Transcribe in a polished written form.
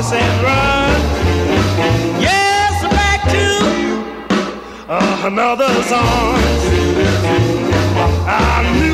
kiss and run. Yes, back to another's arms. I knew